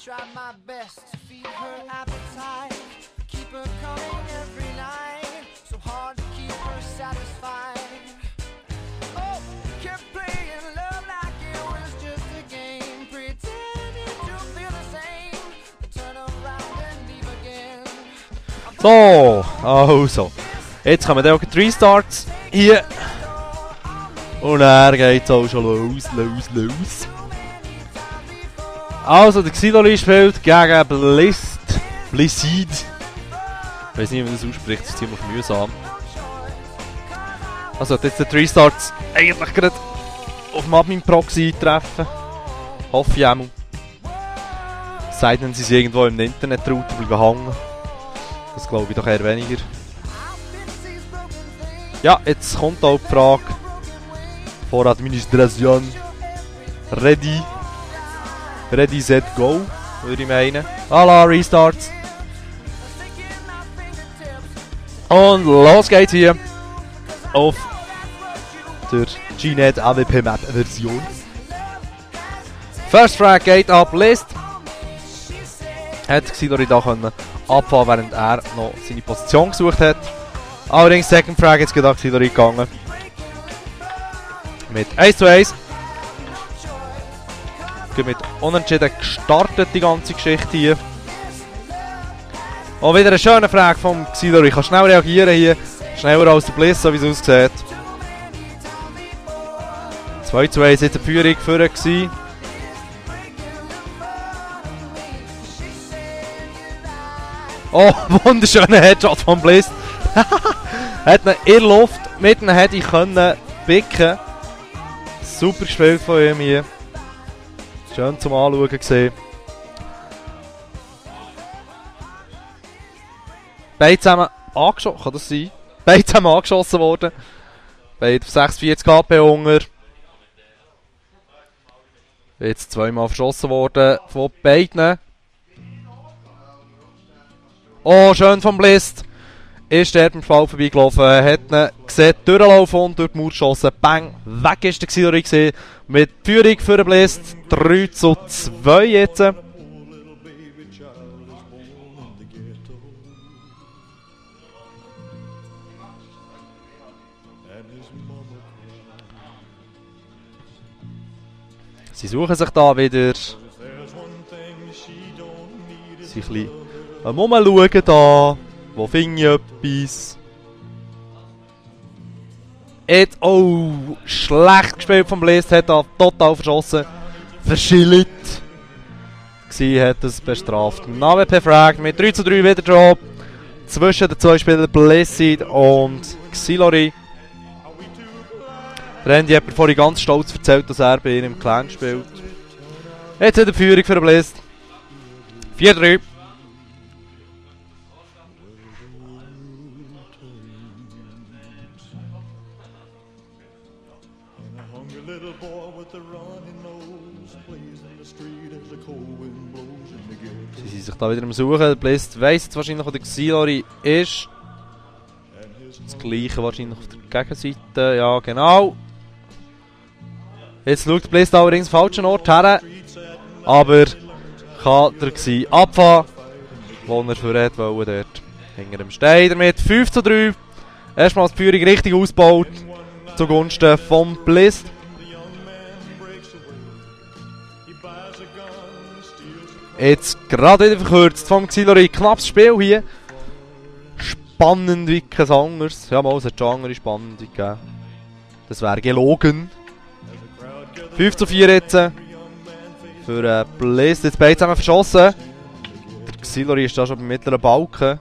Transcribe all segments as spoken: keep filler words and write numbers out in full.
Try my best to feed her appetite, keep her coming every night, so hard to keep her satisfied. Oh, kept playing love like it was just a game, pretending to feel the same, turn around and leave again. So, also, jetzt kommen dann auch die Restarts hier. Und er geht auch schon los, los, los. Also, der Xilori spielt gegen Blist. Blizzid. Ich weiß nicht, wie man das ausspricht, das ist ziemlich mühsam. Also, jetzt die Restarts eigentlich gerade auf dem Admin-Proxy treffen. Hoffe ich auch mal. Sei denn, sie sind irgendwo im Internet-Router gehangen. Das glaube ich doch eher weniger. Ja, jetzt kommt auch die Frage vor Administration. Ready. Ready, set, go, würde ich meinen. Alla, Restarts. Und los geht's hier auf der G net A W P Map Version. First Frag geht ab List. Hat Xilori da können abfahren, während er noch seine Position gesucht hat. Allerdings Second Frag jetzt geht an Xilori gegangen. Mit eins zu eins. Mit unentschieden gestartet, die ganze Geschichte hier. Und wieder eine schöne Frage vom Xilori. Ich kann schnell reagieren hier. Schneller als der Bliss, so wie es aussieht. zwei zu eins jetzt eine Führung für ihn gewesen. Oh, wunderschöner Headshot von Bliss. Hat ihn in der Luft mit ihm hätte ich können picken. Super gespielt von ihm hier. Schön zum Anschauen gesehen. Beide zusammen angeschossen, kann das sein? Beide zusammen angeschossen worden. Beide auf sechsundvierzig K P Hunger. Jetzt zweimal verschossen worden von beiden. Oh, schön vom Blist. Ist der beim Fall vorbeigelaufen, hat ihn gesehen, durchlaufen und durch die Mauer geschossen. Bang, weg ist der Xilori gesehen. Mit Führung für den Blist. drei zu zwei jetzt. Sie suchen sich da wieder. Sie ein bisschen am Umschauen da. Wo finde ich etwas? Jetzt, oh, schlecht gespielt vom Blist, hat da total verschossen. Verschillt. Sie hat es bestraft. A W P Frag mit drei zu drei wieder Drop. Zwischen den zwei Spielern Blizzid und Xilori. Der Randy hat mir vorhin ganz stolz erzählt, dass er bei ihnen im Clan spielt. Jetzt hat er Führung für den Blist. vier zu drei. Sie sind sich da wieder am Suchen. Der Blist weiss jetzt wahrscheinlich, wo der Xilori ist. Das gleiche wahrscheinlich auf der Gegenseite. Ja, genau. Jetzt schaut der Blist allerdings am falschen Ort her. Aber kann der Xi abfahren, wo er für hat wollen dort. Hinter dem Stein damit. fünf zu drei. Erstmals die Führung richtig ausgebaut. Zugunsten vom Blist. Jetzt gerade wieder verkürzt vom Xilori. Knappes Spiel hier. Spannend wie kein anderes. Ja, mal, es hat schon andere Spannende gegeben. Das wäre gelogen. fünf zu vier jetzt. Für äh, Blist. Jetzt beide zusammen verschossen. Der Xilori ist da schon beim mittleren Balken.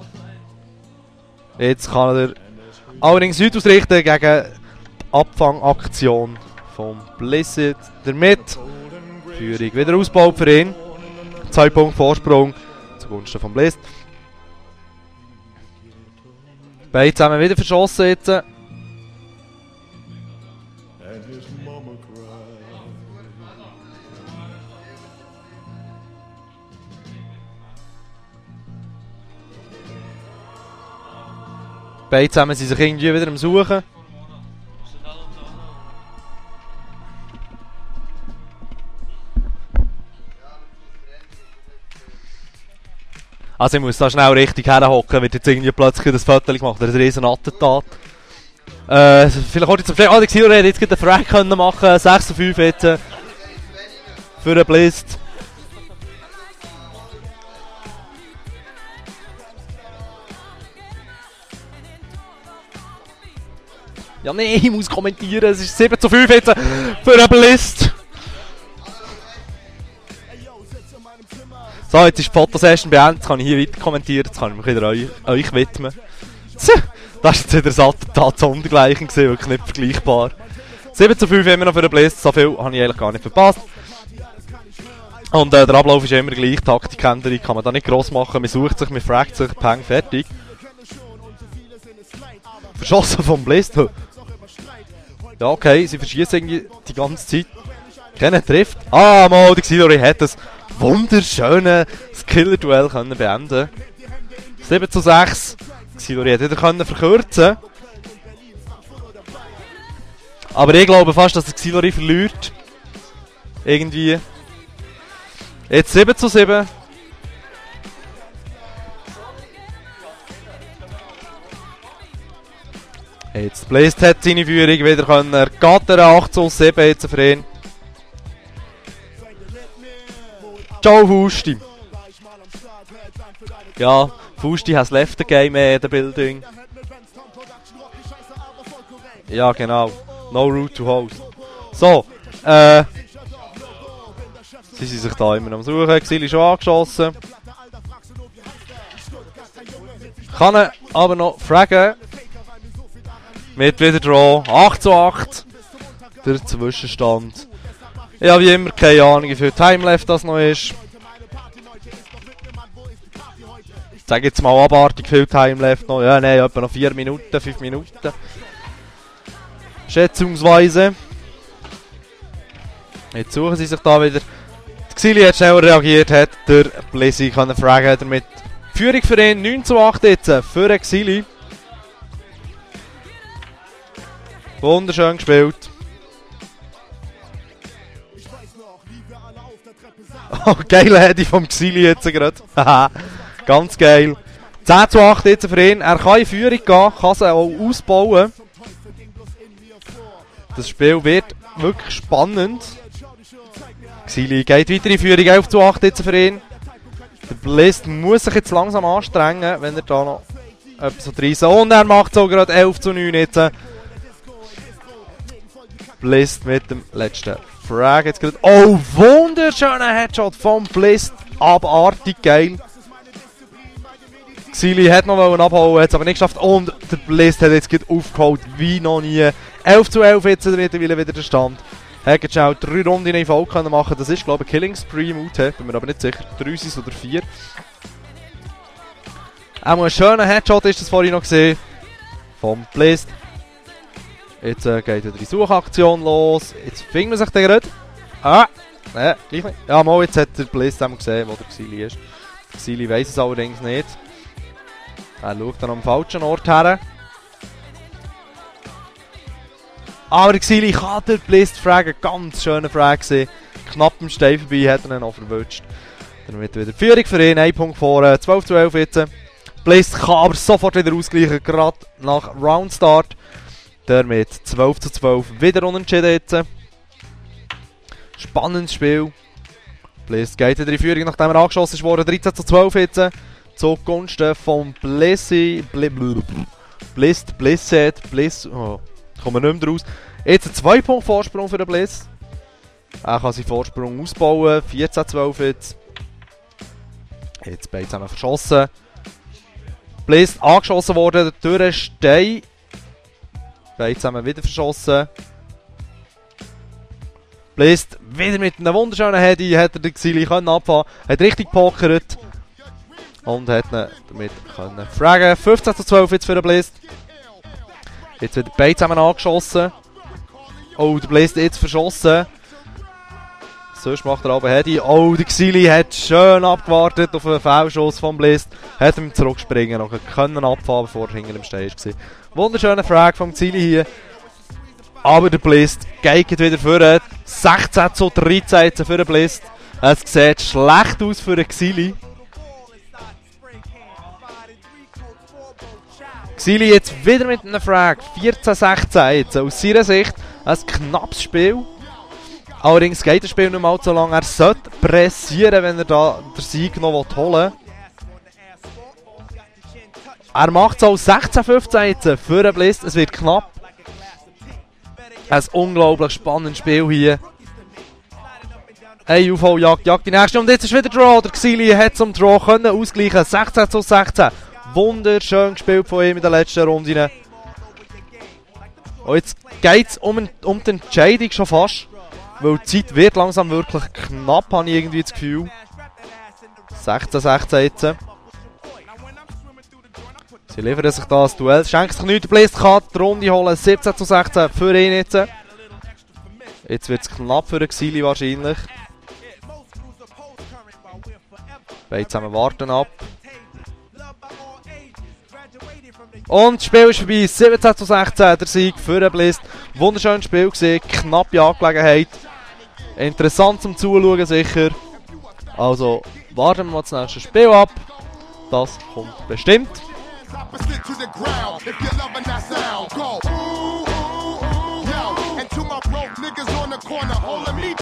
Jetzt kann er allerdings Süd ausrichten gegen die Abfangaktion vom Blizzard. Damit Führung wieder ausgebaut für ihn. zwei Punkte Vorsprung zugunsten vom Blist. Beide zusammen wieder verschossen jetzt. Beide zusammen sind sich irgendwie wieder am Suchen. Also ich muss da schnell richtig herhocken, wird jetzt irgendwie plötzlich das Foto gemacht, ein riesen Attentat. Äh, vielleicht auch jetzt auf ah, die Xilo hätte jetzt einen Frag können machen, sechs zu fünf jetzt. Äh, für den Blist. Ja nee, ich muss kommentieren, es ist sieben zu fünf jetzt für den Blist. So, jetzt ist die Fotosession beendet, jetzt kann ich hier weiter kommentieren, jetzt kann ich mich wieder euch, euch widmen. Das war jetzt wieder ein Attentat sondergleichen, wirklich nicht vergleichbar. sieben zu fünf immer noch für den Blist, so viel habe ich eigentlich gar nicht verpasst. Und äh, der Ablauf ist immer gleich, Taktikänderung kann man da nicht gross machen, man sucht sich, man fragt sich, peng, fertig. Verschossen vom Blist. Ja okay, sie verschießen irgendwie die ganze Zeit. Keiner trifft. Ah, mal, der Xilori hat das wunderschöne Skiller-Duell können beenden. sieben zu sechs. Xilori hat wieder können verkürzen. Aber ich glaube fast, dass der Xilori verliert. Irgendwie. Jetzt sieben zu sieben. Jetzt Blist hat seine Führung wieder können. Er geht er acht zu sieben jetzt für ihn. Ciao Fusti. Ja, Fusti has left the game in the building. Ja genau. No route to host. So, äh. Sie sind sich da immer am Suchen. Xili schon angeschossen. Kann er aber noch fragen. Mit wieder Draw. acht zu acht. Der Zwischenstand. Ich habe wie immer keine Ahnung, wie viel Time left das noch ist. Ich sage jetzt mal abartig viel Time left noch. Ja, nein, etwa noch vier Minuten, fünf Minuten. Schätzungsweise. Jetzt suchen sie sich da wieder. Die Xili hat schneller reagiert, hat der Blizzy können fragen damit. Führung für ihn neun zu acht jetzt für den Xili. Wunderschön gespielt. Oh, geile Hedi vom Xili jetzt gerade. Haha, ganz geil. zehn zu acht jetzt für ihn. Er kann in Führung gehen, kann sie auch ausbauen. Das Spiel wird wirklich spannend. Xili geht weiter in Führung, elf zu acht jetzt für ihn. Der Blist muss sich jetzt langsam anstrengen, wenn er da noch etwas reissen. Und er macht so gerade elf zu neun jetzt. Blist mit dem letzten Frag jetzt gerade. Oh, wunderschöner Headshot vom Blist. Abartig geil. Xili hat noch abhauen, hat es aber nicht geschafft. Und der Blist hat jetzt gerade aufgeholt wie noch nie. elf zu elf jetzt mittlerweile wieder der Stand. Hat jetzt schnell drei Runden in Folge können machen. Das ist glaube ich Killing Spree Mute. Bin mir aber nicht sicher. drei oder vier. Auch ein schöner Headshot ist das vorhin noch gesehen. Vom Blist. Jetzt äh, geht wieder die Suchaktion los. Jetzt findet man sich den gerade. Ah! Ne, gleich nicht. Ja, mal, jetzt hat der Blist einmal gesehen, wo der Xili ist. Der Xili weiss es allerdings nicht. Er schaut dann am falschen Ort her. Aber der Xili kann den Blist fragen. Ganz schöner Frag gewesen. Knapp im Stein vorbei, hat er ihn noch verwünscht. Dann wird wieder Führung für ihn. ein Punkt vor. zwölf zu elf jetzt. Blist kann aber sofort wieder ausgleichen. Gerade nach Roundstart. Der mit zwölf zu zwölf wieder unentschieden jetzt. Spannendes Spiel. Blist geht wieder in Führung, nachdem er angeschossen wurde. dreizehn zu zwölf jetzt. Zugunsten von Blissy. Blist, Blisset, Bliss. Oh, kommen wir nicht mehr raus. Jetzt ein zwei Punkt Vorsprung für den Bliss. Er kann seinen Vorsprung ausbauen. vierzehn zu zwölf jetzt. Jetzt beide zusammen verschossen. Bliss angeschossen worden durch den Stein. Beide zusammen wieder verschossen. Blist wieder mit einem wunderschönen Hedi. Hat er den Xili können abfahren. Hat richtig gepokert. Und hat ihn damit können fragen. fünfzehn zu zwölf jetzt für den Blist. Jetzt wird beide zusammen angeschossen. Oh, der Blist jetzt verschossen. Sonst macht er aber Hedi. Oh, der Xili hat schön abgewartet auf einen Foulschuss vom Blist. Hat ihm zurückspringen noch können abfahren, bevor er hinter dem Stein war. Wunderschöner Frag vom Xili hier. Aber der Blist geht wieder vor. sechzehn zu dreizehn für den Blist. Es sieht schlecht aus für den Xili. Xili jetzt wieder mit einem Frag. vierzehn sechzehn jetzt. Aus seiner Sicht ein knappes Spiel. Allerdings geht das Spiel nicht mal so lange. Er sollte pressieren, wenn er da den Sieg noch holen will. Er macht es auch sechzehn fünfzehn jetzt für den Bliss. Es wird knapp. Ein unglaublich spannendes Spiel hier. Hey, U V jagt, jagt die nächste. Und jetzt ist wieder Draw. Der Xili hat zum Draw können ausgleichen. sechzehn zu sechzehn. Wunderschön gespielt von ihm in der letzten Runde. Und jetzt geht es um, um die Entscheidung schon fast. Weil die Zeit wird langsam wirklich knapp, habe ich irgendwie das Gefühl. sechzehn sechzehn jetzt. Sie liefern sich da das Duell. Schenkt sich nichts. Der Bliss kann die Runde holen. siebzehn zu sechzehn für ihn jetzt. Jetzt wird es knapp für den Xili wahrscheinlich. Beide zusammen warten ab. Und das Spiel ist vorbei. siebzehn zu sechzehn der Sieg für den Bliss. Wunderschönes Spiel gesehen. Knappe Angelegenheit. Interessant zum Zuschauen sicher. Also warten wir mal das nächste Spiel ab. Das kommt bestimmt. Opposite to the ground, if you're loving that sound, go. Ooh, ooh, ooh, yo, and to my broke niggas on the corner, holding me